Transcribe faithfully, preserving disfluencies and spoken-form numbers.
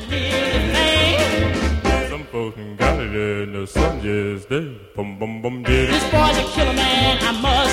really think. Some folks got it and the sun just dead. Bum bum bum did it. This boy's a killer man, I must